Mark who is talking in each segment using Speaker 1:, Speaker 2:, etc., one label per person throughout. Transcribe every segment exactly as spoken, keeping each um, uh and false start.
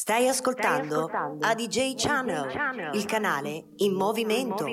Speaker 1: Stai ascoltando A D J Channel, il canale in movimento.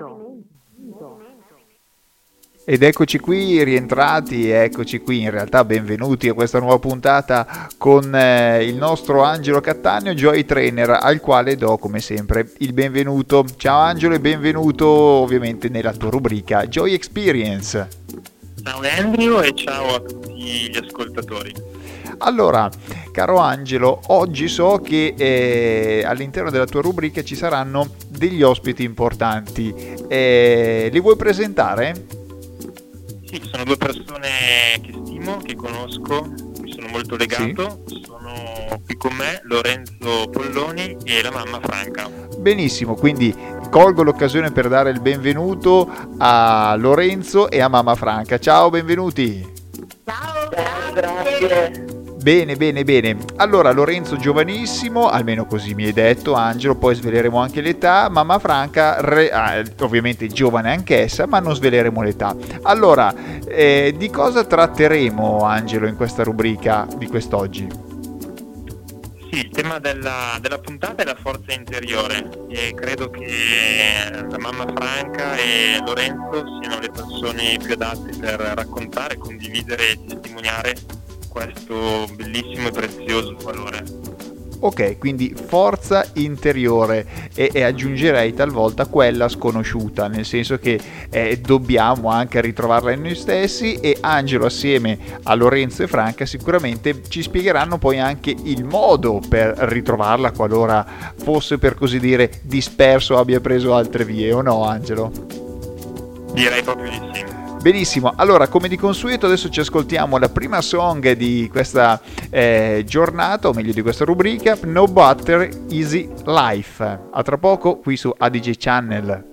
Speaker 2: Ed eccoci qui, rientrati, eccoci qui, in realtà benvenuti a questa nuova puntata con eh, il nostro Angelo Cattaneo, Joy Trainer, al quale do come sempre il benvenuto. Ciao Angelo e benvenuto ovviamente nella tua rubrica Joy Experience.
Speaker 3: Ciao Andrew e ciao a tutti gli ascoltatori.
Speaker 2: Allora, caro Angelo, oggi so che eh, all'interno della tua rubrica ci saranno degli ospiti importanti. Eh, li vuoi presentare?
Speaker 3: Sì, sono due persone che stimo, che conosco, mi sono molto legato. Sì. Sono qui con me Lorenzo Polloni e la mamma Franca.
Speaker 2: Benissimo, quindi colgo l'occasione per dare il benvenuto a Lorenzo e a mamma Franca. Ciao, benvenuti.
Speaker 4: Ciao, grazie.
Speaker 2: Bene, bene, bene. Allora, Lorenzo giovanissimo, almeno così mi hai detto, Angelo, poi sveleremo anche l'età. Mamma Franca, re, ah, ovviamente giovane anch'essa, ma non sveleremo l'età. Allora, eh, di cosa tratteremo, Angelo, in questa rubrica di quest'oggi?
Speaker 3: Sì, il tema della, della puntata è la forza interiore e credo che la mamma Franca e Lorenzo siano le persone più adatte per raccontare, condividere e testimoniare questo bellissimo e prezioso valore.
Speaker 2: Ok, quindi forza interiore e, e aggiungerei talvolta quella sconosciuta, nel senso che eh, dobbiamo anche ritrovarla in noi stessi, e Angelo assieme a Lorenzo e Franca sicuramente ci spiegheranno poi anche il modo per ritrovarla qualora fosse, per così dire, disperso o abbia preso altre vie, o no Angelo?
Speaker 3: Direi proprio di sì.
Speaker 2: Benissimo, allora come di consueto adesso ci ascoltiamo la prima song di questa eh, giornata, o meglio di questa rubrica, No Butter Easy Life. A tra poco qui su A D J Channel.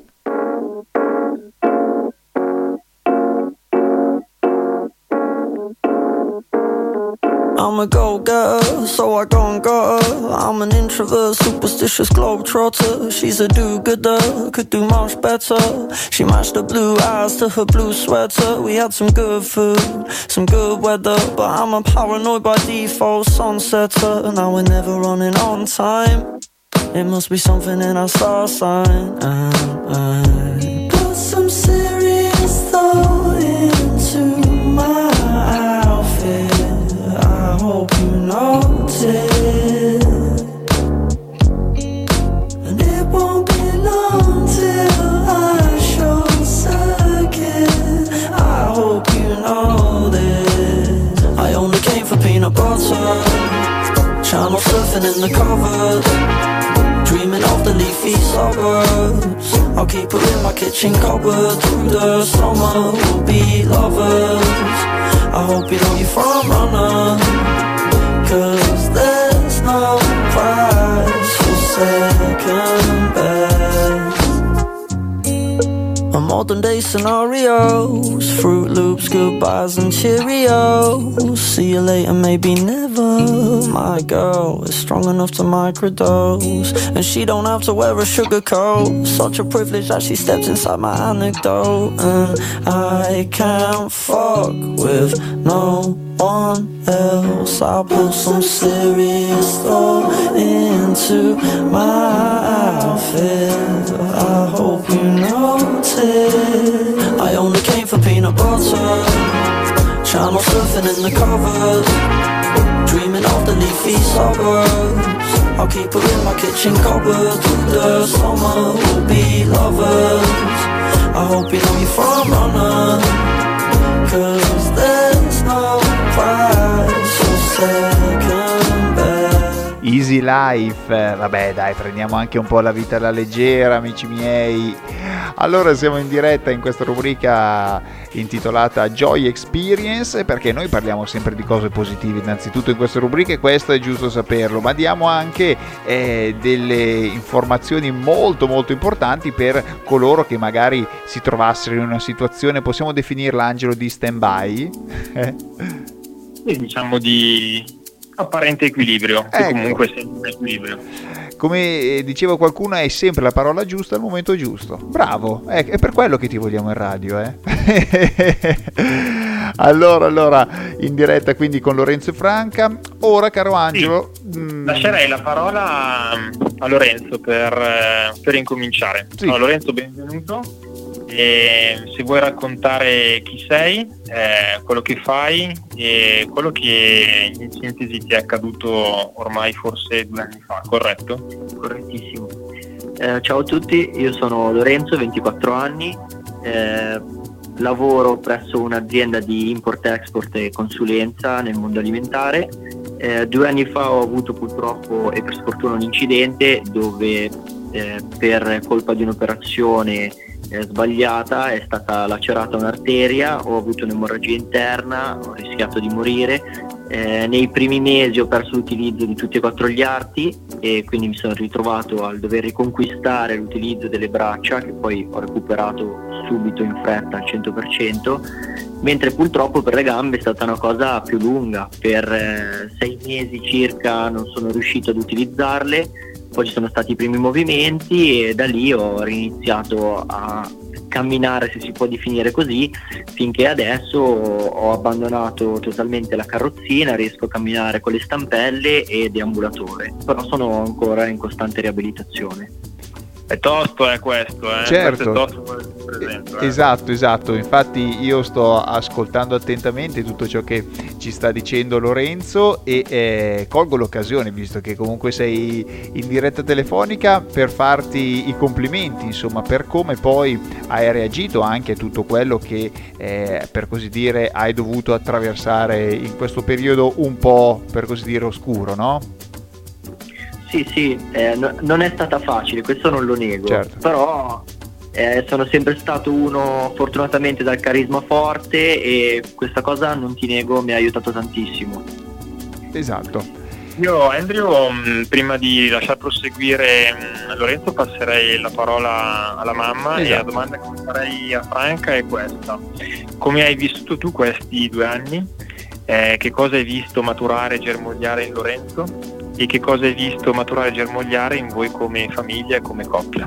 Speaker 5: I'm a go-getter, so I go and got her. I'm an introvert, superstitious globetrotter. She's a do-gooder, could do much better. She matched her blue eyes to her blue sweater. We had some good food, some good weather, but I'm a paranoid by default sunsetter. Now we're never running on time. It must be something in our star sign. I put some serious thought into my outfit. I hope you notice, and it won't be long till I show circuit. I hope you know this. I only came for peanut butter, channel surfing in the covers, dreaming of the leafy suburbs. I'll keep her in my kitchen cupboard through the summer. We'll be lovers. I hope you know you're front runner, cause there's no prize for second best. A modern day scenarios, Fruit Loops, goodbyes and Cheerios. See you later, maybe never. My girl is strong enough to microdose, and she don't have to wear a sugar coat. Such a privilege that she steps inside my anecdote. And I can't fuck with no one else. I put some serious thought into my outfit. I hope you notice. I only came for peanut butter, channel surfing in the covers, dreaming of the leafy suburbs. I'll keep her in my kitchen cupboard through the summer. We'll be lovers. I hope you know you're front runner, cause there's no prize for second best.
Speaker 2: Easy Life, vabbè dai, prendiamo anche un po' la vita alla leggera, amici miei. Allora siamo in diretta in questa rubrica intitolata Joy Experience, perché noi parliamo sempre di cose positive innanzitutto in queste rubriche, questo è giusto saperlo, ma diamo anche eh, delle informazioni molto molto importanti per coloro che magari si trovassero in una situazione, possiamo definirla, Angelo, di stand-by? Eh?
Speaker 3: Sì, diciamo di apparente equilibrio, che
Speaker 2: ecco.
Speaker 3: Comunque sempre un equilibrio.
Speaker 2: come diceva qualcuno, hai sempre la parola giusta al momento giusto. Bravo, è, è per quello che ti vogliamo in radio, eh. allora, allora, in diretta quindi con Lorenzo e Franca. Ora, caro Angelo,
Speaker 3: sì.
Speaker 2: mh...
Speaker 3: lascerei la parola a Lorenzo per, per incominciare.
Speaker 2: Sì.
Speaker 3: Allora, Lorenzo, benvenuto. E se vuoi raccontare chi sei, eh, quello che fai e quello che in sintesi ti è accaduto ormai forse due anni fa, corretto?
Speaker 6: Correttissimo. Eh, ciao a tutti, io sono Lorenzo, ventiquattro anni, eh, lavoro presso un'azienda di import-export e consulenza nel mondo alimentare. Eh, due anni fa ho avuto purtroppo e per sfortuna un incidente dove eh, per colpa di un'operazione eh, sbagliata è stata lacerata un'arteria, ho avuto un'emorragia interna, ho rischiato di morire. Eh, nei primi mesi ho perso l'utilizzo di tutti e quattro gli arti e quindi mi sono ritrovato al dover riconquistare l'utilizzo delle braccia, che poi ho recuperato subito in fretta al cento per cento, mentre purtroppo per le gambe è stata una cosa più lunga. Per eh, sei mesi circa non sono riuscito ad utilizzarle, poi ci sono stati i primi movimenti e da lì ho riniziato a camminare, se si può definire così, finché adesso ho abbandonato totalmente la carrozzina, riesco a camminare con le stampelle e deambulatore, però sono ancora in costante riabilitazione.
Speaker 3: È tosto è questo, eh?
Speaker 2: Certo.
Speaker 3: Questo è tosto per esempio, eh?
Speaker 2: Esatto, esatto. Infatti io sto ascoltando attentamente tutto ciò che ci sta dicendo Lorenzo e eh, colgo l'occasione, visto che comunque sei in diretta telefonica, per farti i complimenti, insomma, per come poi hai reagito anche a tutto quello che eh, per così dire hai dovuto attraversare in questo periodo un po', per così dire, oscuro, no?
Speaker 6: Sì, sì, eh, no, non è stata facile, questo non lo nego,
Speaker 2: certo.
Speaker 6: Però eh, sono sempre stato uno fortunatamente dal carisma forte e questa cosa, non ti nego, mi ha aiutato tantissimo.
Speaker 2: Esatto.
Speaker 3: Io, Andrew, mh, prima di lasciar proseguire mh, Lorenzo, passerei la parola alla mamma. Esatto. E la domanda che farei a Franca è questa: come hai vissuto tu questi due anni? Eh, che cosa hai visto maturare e germogliare in Lorenzo? E che cosa hai visto maturare e germogliare in voi come famiglia e come coppia?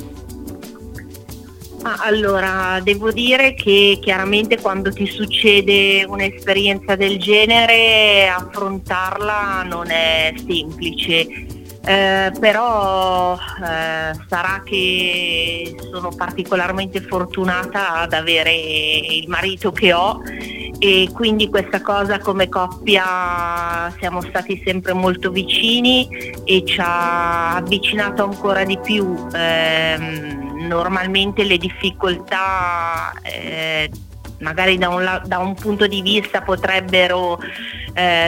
Speaker 4: Ah, allora, devo dire che chiaramente quando ti succede un'esperienza del genere affrontarla non è semplice, eh, però eh, sarà che sono particolarmente fortunata ad avere il marito che ho e quindi questa cosa, come coppia siamo stati sempre molto vicini e ci ha avvicinato ancora di più. Eh, normalmente le difficoltà eh, magari da un, da un punto di vista potrebbero eh,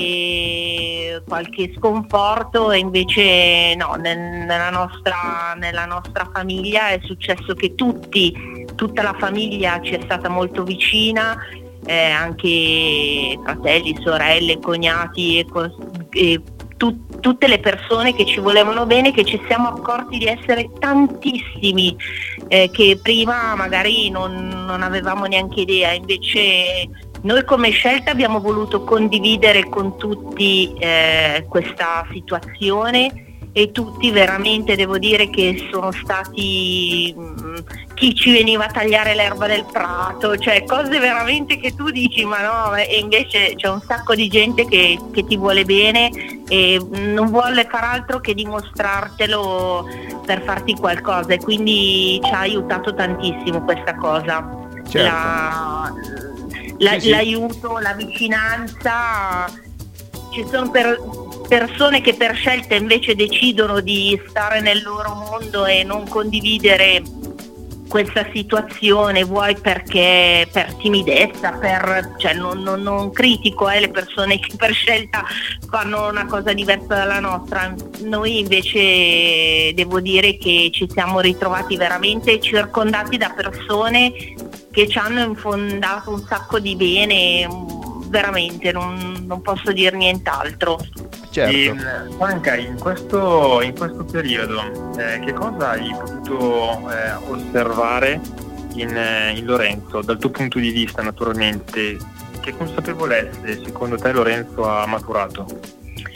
Speaker 4: dare qualche sconforto, e invece no, nel, nella nostra, nella nostra famiglia è successo che tutti, tutta la famiglia ci è stata molto vicina. Eh, anche fratelli, sorelle, cognati e, e tu, tutte le persone che ci volevano bene, che ci siamo accorti di essere tantissimi, eh, che prima magari non, non avevamo neanche idea. Invece noi come scelta abbiamo voluto condividere con tutti eh, questa situazione e tutti veramente devo dire che sono stati mh, chi ci veniva a tagliare l'erba del prato, cioè cose veramente che tu dici ma no, e invece c'è un sacco di gente che, che ti vuole bene e non vuole far altro che dimostrartelo per farti qualcosa, e quindi ci ha aiutato tantissimo questa cosa.
Speaker 2: Certo.
Speaker 4: La, la,
Speaker 2: sì, sì.
Speaker 4: L'aiuto, la vicinanza. Ci sono per, persone che per scelta invece decidono di stare nel loro mondo e non condividere questa situazione, vuoi perché per timidezza, per, cioè non, non, non critico eh, le persone che per scelta fanno una cosa diversa dalla nostra. Noi invece devo dire che ci siamo ritrovati veramente circondati da persone che ci hanno infondato un sacco di bene, veramente non, non posso dire nient'altro.
Speaker 2: Certo.
Speaker 3: E, Franca, in questo, in questo periodo eh, che cosa hai potuto eh, osservare in, eh, in Lorenzo, dal tuo punto di vista naturalmente? Che consapevolezze secondo te Lorenzo ha maturato?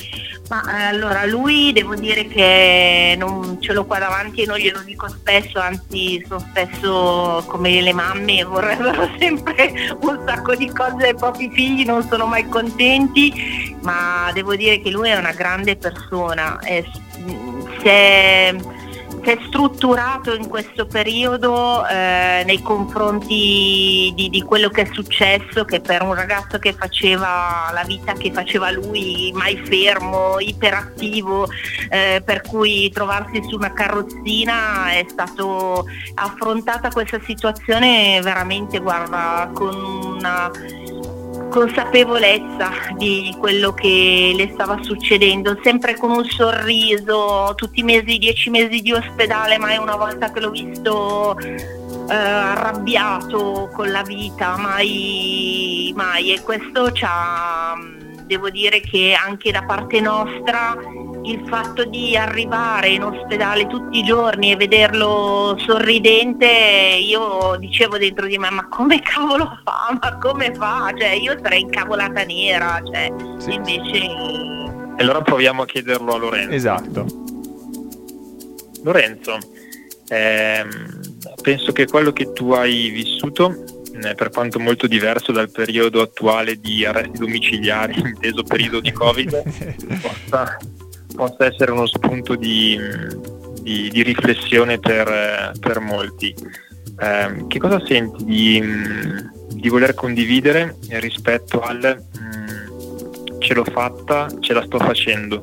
Speaker 4: Ma eh, allora lui devo dire che non ce l'ho qua davanti e non glielo dico spesso, anzi sono spesso come le mamme, vorrebbero sempre un sacco di cose ai propri figli, non sono mai contenti, ma devo dire che lui è una grande persona, è, si è, si è strutturato in questo periodo eh, nei confronti di, di quello che è successo, che per un ragazzo che faceva la vita che faceva lui, mai fermo, iperattivo, eh, per cui trovarsi su una carrozzina è stato affrontata questa situazione veramente, guarda, con una consapevolezza di quello che le stava succedendo, sempre con un sorriso, tutti i mesi, dieci mesi di ospedale, mai una volta che l'ho visto eh, arrabbiato con la vita, mai, mai, e questo c'ha, devo dire che anche da parte nostra il fatto di arrivare in ospedale tutti i giorni e vederlo sorridente, io dicevo dentro di me, ma come cavolo fa, ma come fa, cioè io sarei incavolata nera, cioè sì. Invece...
Speaker 3: E allora proviamo a chiederlo a Lorenzo.
Speaker 2: Esatto.
Speaker 3: Lorenzo, ehm, penso che quello che tu hai vissuto, eh, per quanto molto diverso dal periodo attuale di arresti domiciliari, inteso periodo di Covid, possa... possa essere uno spunto di, di, di riflessione per, per molti. Eh, che cosa senti di, di voler condividere rispetto al mh, ce l'ho fatta, ce la sto facendo?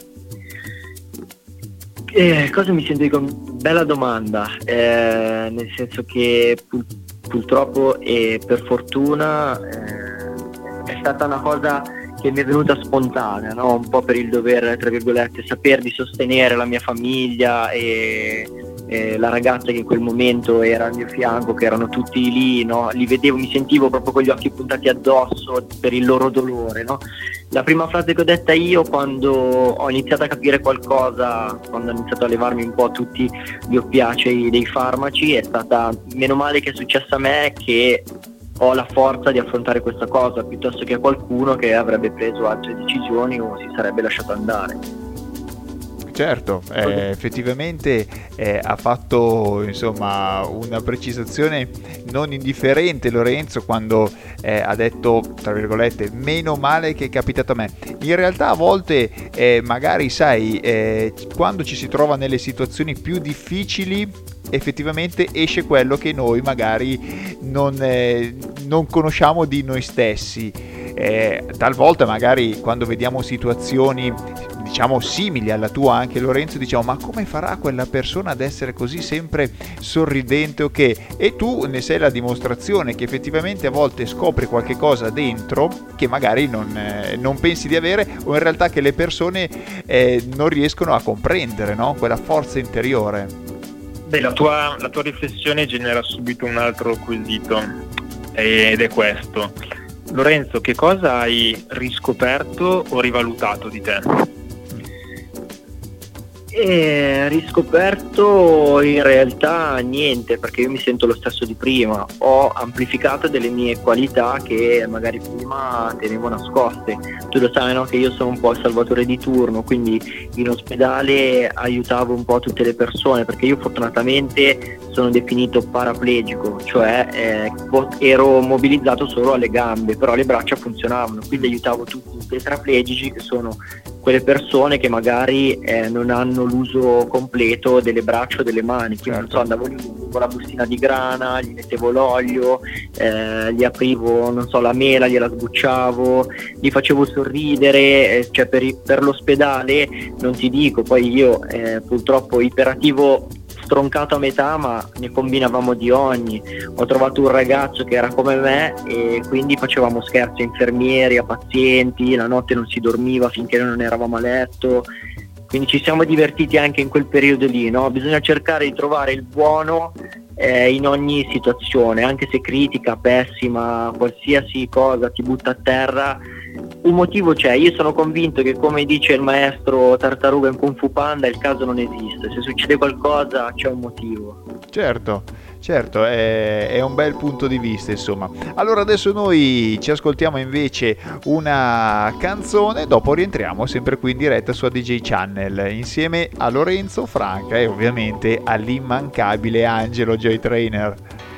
Speaker 6: Eh, cosa mi sento di con... Bella domanda, eh, nel senso che pur, purtroppo e per fortuna eh, è stata una cosa che mi è venuta spontanea, no? Un po' per il dover, tra virgolette, saper di sostenere la mia famiglia e, e la ragazza che in quel momento era al mio fianco, che erano tutti lì, no? Li vedevo, mi sentivo proprio con gli occhi puntati addosso per il loro dolore, no? La prima frase che ho detta io quando ho iniziato a capire qualcosa, quando ho iniziato a levarmi un po' tutti gli oppiacei dei farmaci, è stata: meno male che è successo a me, che ho la forza di affrontare questa cosa, piuttosto che a qualcuno che avrebbe preso altre decisioni o si sarebbe lasciato andare.
Speaker 2: Certo, eh, effettivamente eh, ha fatto insomma una precisazione non indifferente Lorenzo quando eh, ha detto, tra virgolette, meno male che è capitato a me. In realtà a volte eh, magari sai eh, quando ci si trova nelle situazioni più difficili effettivamente esce quello che noi magari non, eh, non conosciamo di noi stessi. Eh, talvolta magari quando vediamo situazioni diciamo simili alla tua anche Lorenzo diciamo ma come farà quella persona ad essere così sempre sorridente o che e tu ne sei la dimostrazione che effettivamente a volte scopri qualche cosa dentro che magari non, eh, non pensi di avere o in realtà che le persone eh, non riescono a comprendere, no? Quella forza interiore.
Speaker 3: Beh, la tua, la tua riflessione genera subito un altro quesito ed è questo. Lorenzo, che cosa hai riscoperto o rivalutato di te?
Speaker 6: E riscoperto in realtà niente, perché io mi sento lo stesso di prima. Ho amplificato delle mie qualità che magari prima tenevo nascoste. Tu lo sai, no? Che io sono un po' il salvatore di turno, quindi in ospedale aiutavo un po' tutte le persone, perché io fortunatamente sono definito paraplegico, cioè eh, ero mobilizzato solo alle gambe, però le braccia funzionavano, quindi aiutavo tutti i tetraplegici, che sono quelle persone che magari eh, non hanno l'uso completo delle braccia o delle mani, quindi non so, andavo lì con la bustina di grana, gli mettevo l'olio, eh, gli aprivo, non so, la mela, gliela sbucciavo, li facevo sorridere, eh, cioè per, per l'ospedale non ti dico, poi io eh, purtroppo iperattivo stroncato a metà, ma ne combinavamo di ogni. Ho trovato un ragazzo che era come me e quindi facevamo scherzi a infermieri, a pazienti, la notte non si dormiva finché non eravamo a letto, quindi ci siamo divertiti anche in quel periodo lì, no? Bisogna cercare di trovare il buono eh, in ogni situazione, anche se critica, pessima, qualsiasi cosa ti butta a terra, un motivo c'è. Io sono convinto che, come dice il maestro Tartaruga in Kung Fu Panda, il caso non esiste, se succede qualcosa c'è un motivo.
Speaker 2: Certo, Certo, è, è un bel punto di vista, insomma. Allora adesso noi ci ascoltiamo invece una canzone, dopo rientriamo sempre qui in diretta su A D J Channel insieme a Lorenzo, Franca e ovviamente all'immancabile Angelo Joy Trainer.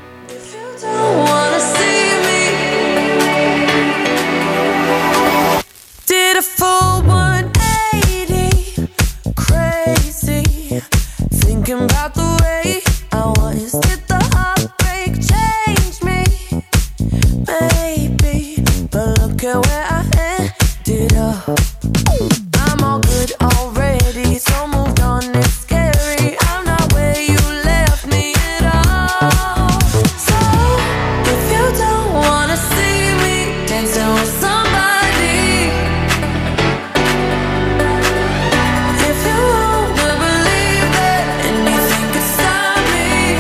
Speaker 5: Did a full one eighty, crazy, thinking about the way I was. Did the heartbreak change me? Maybe, but look at where I ended up. I'm all good already, so moved on, it's scary. I'm not where you left me at all. So, if you don't wanna see me dancing with somebody, if you wanna believe that anything could stop me,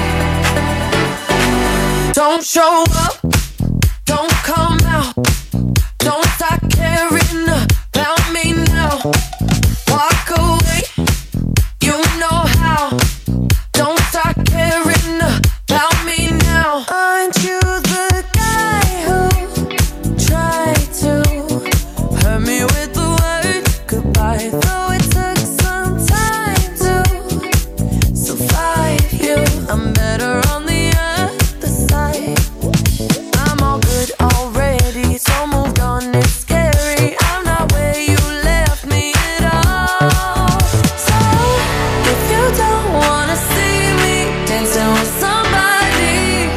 Speaker 5: don't show up, don't come out, don't start caring about me now. Walk away, you know how. Don't start caring about me now. Aren't you the guy who tried to hurt me with the word goodbye? Though it took some time to survive you, I'm better on the other side. I'm all good already, so moved on, it's scary. I'm not where you left me at all. So, if you don't wanna see me dancing with somebody,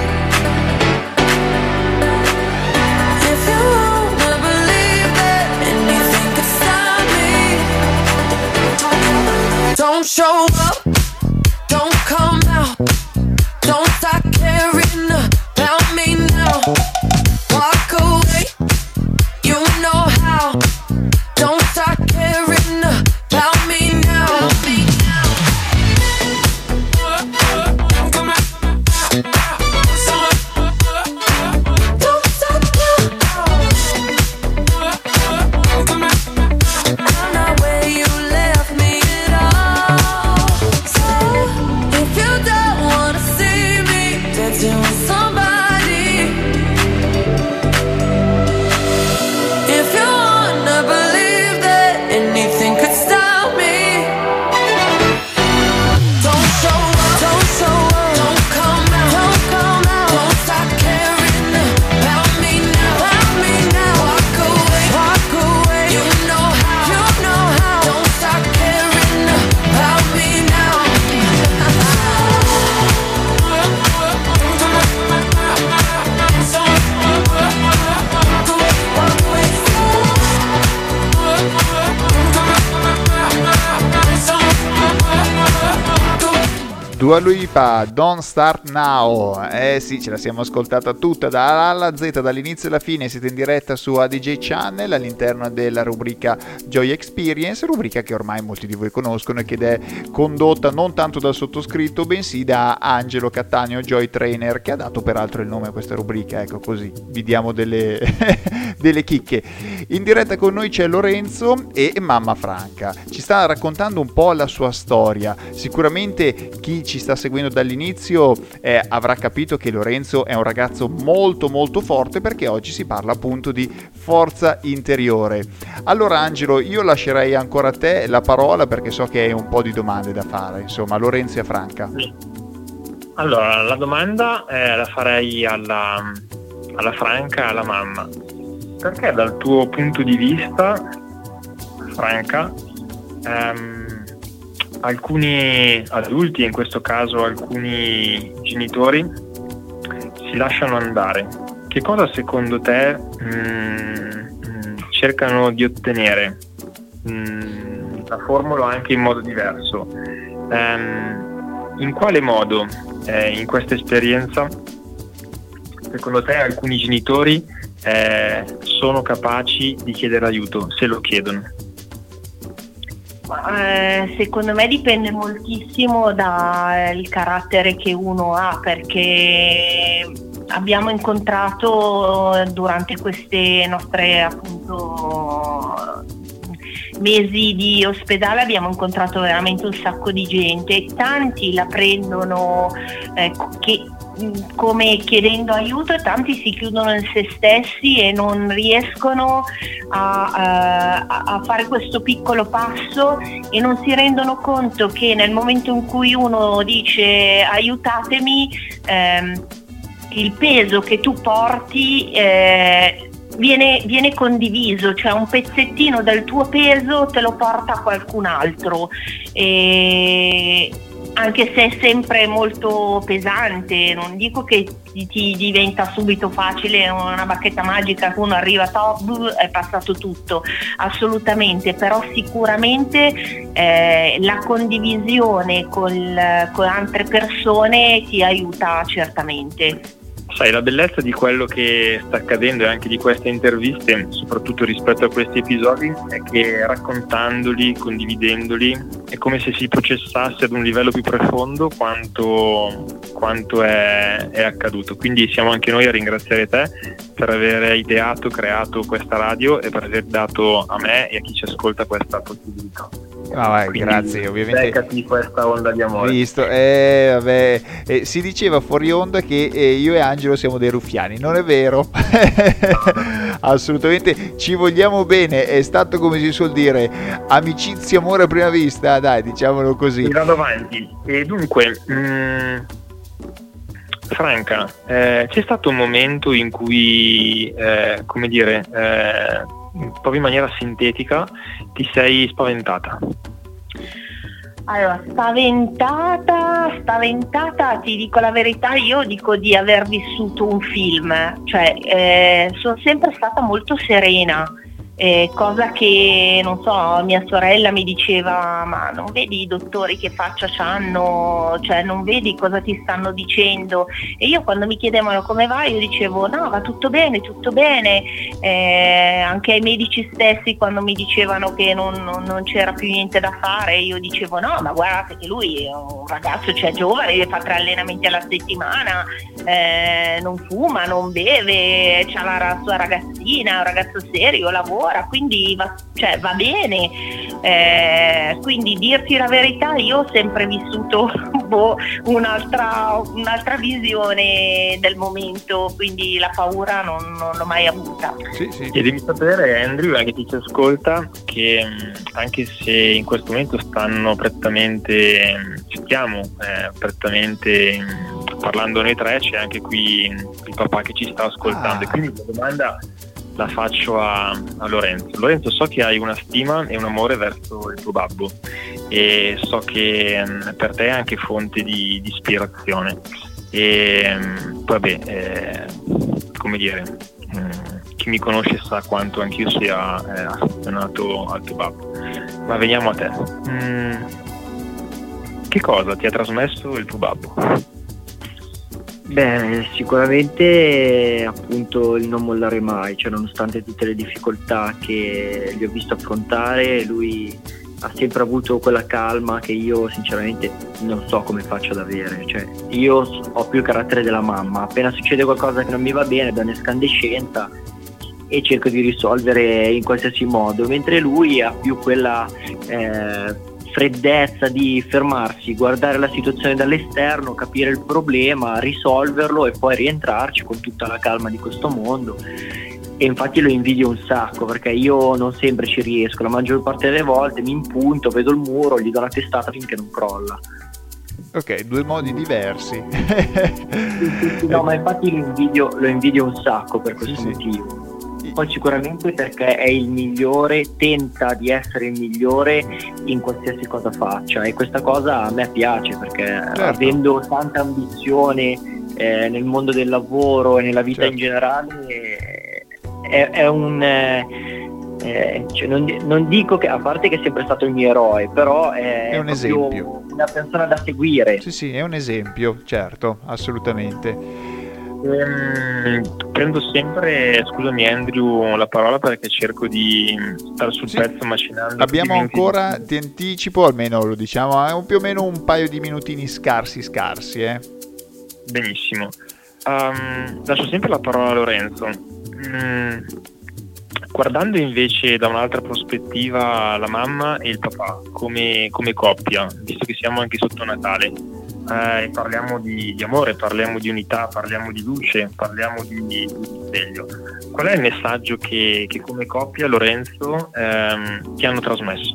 Speaker 5: if you wanna believe that anything could stop me, don't show up, don't come out, don't start caring about me now. Walk away, you know how. Don't start caring about me now. Don't stop I'm not where you left me at all. So, if you don't wanna see me dancing with somebody, if you wanna believe that anything could stop me, don't show up, don't show up, don't come out, don't come out, don't stop caring about me now, about me now. Walk away, walk away, you know how, you know how. Don't stop caring about me now.
Speaker 2: Dua Lipa, Don't Start Now. Eh sì, ce la siamo ascoltata tutta da A alla Z, dall'inizio alla fine. Siete in diretta su A D J Channel all'interno della rubrica Joy Experience, rubrica che ormai molti di voi conoscono e che è condotta non tanto dal sottoscritto bensì da Angelo Cattaneo Joy Trainer, che ha dato peraltro il nome a questa rubrica. Ecco, così vi diamo delle, delle chicche. In diretta con noi c'è Lorenzo e mamma Franca, ci sta raccontando un po' la sua storia. Sicuramente chi ci sta seguendo dall'inizio eh, avrà capito che Lorenzo è un ragazzo molto molto forte, perché oggi si parla appunto di forza interiore. Allora Angelo, io lascerei ancora a te la parola, perché so che hai un po' di domande da fare, insomma, Lorenzo e Franca.
Speaker 3: Allora, la domanda eh, la farei alla, alla Franca e alla mamma. Perché dal tuo punto di vista, Franca, ehm, alcuni adulti, in questo caso alcuni genitori, si lasciano andare? Che cosa secondo te mh, cercano di ottenere? Mh, la formulo anche in modo diverso. Ehm, in quale modo eh, in questa esperienza secondo te alcuni genitori eh, sono capaci di chiedere aiuto, se lo chiedono?
Speaker 4: Eh, secondo me dipende moltissimo dal carattere che uno ha, perché abbiamo incontrato durante queste nostre appunto mesi di ospedale, abbiamo incontrato veramente un sacco di gente. Tanti la prendono eh, che come chiedendo aiuto, e tanti si chiudono in se stessi e non riescono a, a, a fare questo piccolo passo e non si rendono conto che nel momento in cui uno dice aiutatemi, ehm, il peso che tu porti eh, viene, viene condiviso, cioè un pezzettino del tuo peso te lo porta qualcun altro, e anche se è sempre molto pesante, non dico che ti, ti diventa subito facile, una bacchetta magica che uno arriva top, è passato tutto, assolutamente, però sicuramente eh, la condivisione con, con altre persone ti aiuta certamente.
Speaker 3: Sai, la bellezza di quello che sta accadendo e anche di queste interviste, soprattutto rispetto a questi episodi, è che raccontandoli, condividendoli, è come se si processasse ad un livello più profondo quanto, quanto è, è accaduto. Quindi siamo anche noi a ringraziare te per aver ideato, creato questa radio e per aver dato a me e a chi ci ascolta questa possibilità.
Speaker 2: Ah, vai, grazie, ovviamente.
Speaker 3: Beccati questa onda di amore.
Speaker 2: Visto, eh, vabbè, eh, si diceva fuori onda che eh, io e Angelo siamo dei ruffiani, non è vero? Assolutamente, ci vogliamo bene, è stato, come si suol dire, amicizia, amore a prima vista, dai, diciamolo così.
Speaker 3: E vado avanti. E dunque, mh, Franca, eh, c'è stato un momento in cui, eh, come dire, eh, proprio in maniera sintetica, ti sei spaventata?
Speaker 4: Allora, spaventata, spaventata, ti dico la verità, io dico di aver vissuto un film, cioè eh, sono sempre stata molto serena. Eh, cosa che, non so, mia sorella mi diceva: ma non vedi i dottori che faccia c'hanno, cioè non vedi cosa ti stanno dicendo? E io, quando mi chiedevano come va, io dicevo no, va tutto bene, tutto bene. Eh, anche ai medici stessi, quando mi dicevano che non, non, non c'era più niente da fare, io dicevo no, ma guardate che lui è un ragazzo, cioè giovane, fa tre allenamenti alla settimana, eh, non fuma, non beve, c'ha la sua ragazzina, è un ragazzo serio, lavora, quindi va, cioè, va bene. Eh, quindi, dirti la verità, io ho sempre vissuto boh, un'altra, un'altra visione del momento, quindi la paura non, non l'ho mai avuta.
Speaker 2: Sì, sì.
Speaker 3: E devi sapere, Andrew, anche chi ci ascolta, che anche se in questo momento stanno prettamente, stiamo eh, prettamente parlando noi tre, c'è anche qui il papà che ci sta ascoltando. Ah. E quindi la domanda la faccio a, a Lorenzo. Lorenzo, so che hai una stima e un amore verso il tuo babbo e so che mh, per te è anche fonte di, di ispirazione e mh, vabbè, eh, come dire, mh, chi mi conosce sa quanto anch'io sia eh, affezionato al tuo babbo, ma veniamo a te. Mm, che cosa ti ha trasmesso il tuo babbo?
Speaker 6: Beh, sicuramente appunto il non mollare mai, cioè nonostante tutte le difficoltà che gli ho visto affrontare, lui ha sempre avuto quella calma che io sinceramente non so come faccio ad avere. Cioè, io ho più il carattere della mamma, appena succede qualcosa che non mi va bene do un'escandescenza e cerco di risolvere in qualsiasi modo, mentre lui ha più quella eh, freddezza di fermarsi, guardare la situazione dall'esterno, capire il problema, risolverlo e poi rientrarci con tutta la calma di questo mondo. E infatti lo invidio un sacco, perché io non sempre ci riesco, la maggior parte delle volte mi impunto, vedo il muro, gli do una testata finché non crolla.
Speaker 2: Ok, due modi diversi.
Speaker 6: Sì, sì, sì, no, ma infatti lo invidio, lo invidio un sacco per questo
Speaker 2: sì,
Speaker 6: motivo. Poi sicuramente perché è il migliore, tenta di essere il migliore in qualsiasi cosa faccia, e questa cosa a me piace, perché certo, avendo tanta ambizione eh, nel mondo del lavoro e nella vita certo, in generale, eh, è, è un eh, eh, cioè non, non dico che, a parte che è sempre stato il mio eroe, però è,
Speaker 2: è un esempio,
Speaker 6: una persona da seguire.
Speaker 2: Sì, sì, è un esempio, certo, assolutamente.
Speaker 3: Ehm, prendo sempre, scusami Andrew, la parola perché cerco di stare sul sì, pezzo macinando.
Speaker 2: Abbiamo ancora, ti anticipo, almeno lo diciamo, è un, più o meno un paio di minutini scarsi scarsi, eh.
Speaker 3: Benissimo. Um, lascio sempre la parola a Lorenzo. Mm, guardando invece da un'altra prospettiva la mamma e il papà come, come coppia, visto che siamo anche sotto Natale, eh, e parliamo di, di amore, parliamo di unità, parliamo di luce, parliamo di, di risveglio. Qual è il messaggio che, che come coppia, Lorenzo, ehm, ti hanno trasmesso?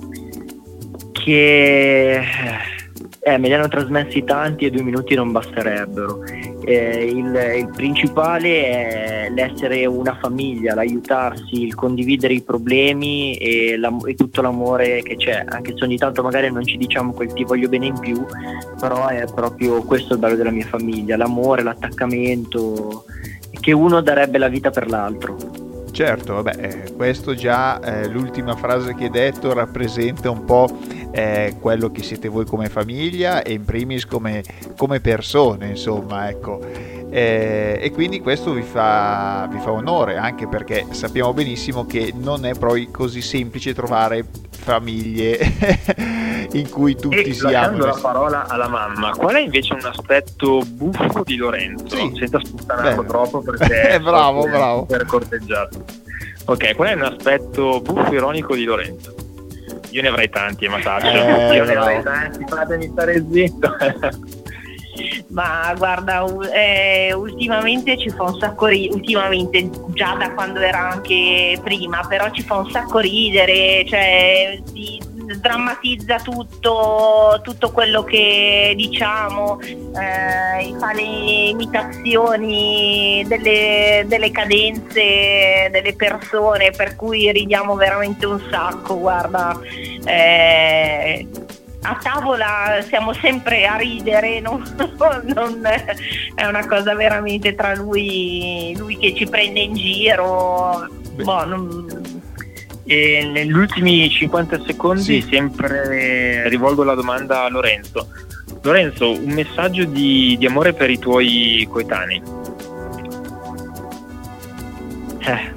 Speaker 6: Che eh, me li hanno trasmessi tanti e due minuti non basterebbero. Eh, il, il principale è l'essere una famiglia, l'aiutarsi, il condividere i problemi e, la, e tutto l'amore che c'è, anche se ogni tanto magari non ci diciamo quel ti voglio bene in più, però è proprio questo il bello della mia famiglia, l'amore, l'attaccamento, che uno darebbe la vita per l'altro.
Speaker 2: Certo, vabbè, eh, questo già, eh, l'ultima frase che hai detto rappresenta un po' eh, quello che siete voi come famiglia e in primis come, come persone, insomma, ecco. Eh, e quindi questo vi fa, vi fa onore, anche perché sappiamo benissimo che non è poi così semplice trovare famiglie in cui tutti
Speaker 3: e
Speaker 2: siamo.
Speaker 3: Lasciando la parola alla mamma, qual è invece un aspetto buffo di Lorenzo?
Speaker 2: Sì.
Speaker 3: Senza sputtanarlo
Speaker 2: Beh.
Speaker 3: troppo perché
Speaker 2: bravo,
Speaker 3: so che è
Speaker 2: bravo.
Speaker 3: super corteggiato. Ok, qual è un aspetto buffo ironico di Lorenzo? Io ne avrei tanti, ma taccio.
Speaker 2: Eh,
Speaker 3: Io ne
Speaker 2: bravo.
Speaker 3: avrei tanti, fatemi stare zitto.
Speaker 4: Ma guarda, u- eh, ultimamente ci fa un sacco ridere, ultimamente già da quando era anche prima, però ci fa un sacco ridere, cioè si drammatizza tutto, tutto quello che diciamo, eh, fa le imitazioni delle, delle cadenze delle persone, per cui ridiamo veramente un sacco, guarda. Eh, a tavola siamo sempre a ridere, non, non, è una cosa veramente tra lui, lui che ci prende in giro. Boh, non...
Speaker 3: E negli ultimi cinquanta secondi
Speaker 2: Sì.
Speaker 3: sempre rivolgo la domanda a Lorenzo. Lorenzo, un messaggio di, di amore per i tuoi coetanei.
Speaker 6: Eh.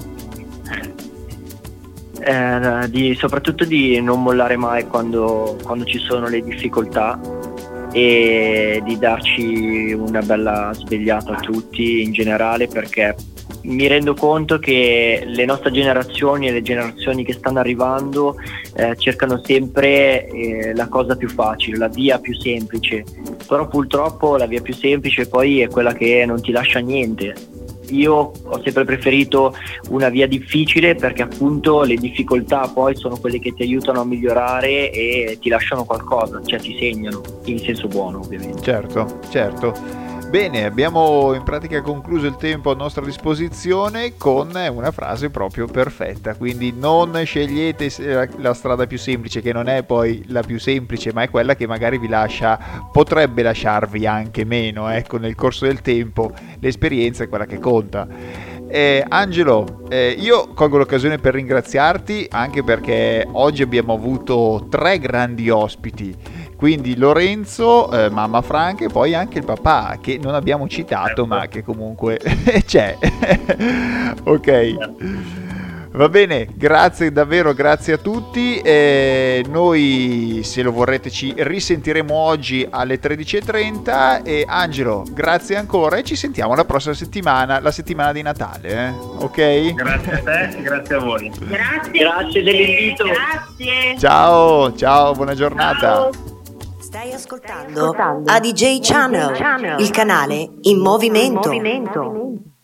Speaker 6: Eh, di, soprattutto di non mollare mai quando, quando ci sono le difficoltà e di darci una bella svegliata a tutti in generale, perché mi rendo conto che le nostre generazioni e le generazioni che stanno arrivando eh, cercano sempre eh, la cosa più facile, la via più semplice, però purtroppo la via più semplice poi è quella che non ti lascia niente. Io ho sempre preferito una via difficile, perché appunto le difficoltà poi sono quelle che ti aiutano a migliorare e ti lasciano qualcosa, cioè ti segnano, in senso buono ovviamente.
Speaker 2: Certo, certo. Bene, abbiamo in pratica concluso il tempo a nostra disposizione con una frase proprio perfetta, quindi non scegliete la, la strada più semplice, che non è poi la più semplice, ma è quella che magari vi lascia, potrebbe lasciarvi anche meno, ecco, nel corso del tempo l'esperienza è quella che conta. Eh, Angelo, eh, io colgo l'occasione per ringraziarti, anche perché oggi abbiamo avuto tre grandi ospiti, quindi Lorenzo, eh, mamma Franca e poi anche il papà, che non abbiamo citato ma che comunque c'è. Ok, va bene, grazie davvero, grazie a tutti. Eh, noi, se lo vorrete, ci risentiremo oggi alle tredici e trenta. E Angelo, grazie ancora e ci sentiamo la prossima settimana, la settimana di Natale, eh? Ok?
Speaker 3: Grazie a te e grazie a voi.
Speaker 4: Grazie,
Speaker 6: Grazie dell'invito.
Speaker 4: Grazie.
Speaker 2: Ciao, ciao, buona giornata.
Speaker 4: Ciao.
Speaker 1: Stai ascoltando A D J Channel, il canale in movimento.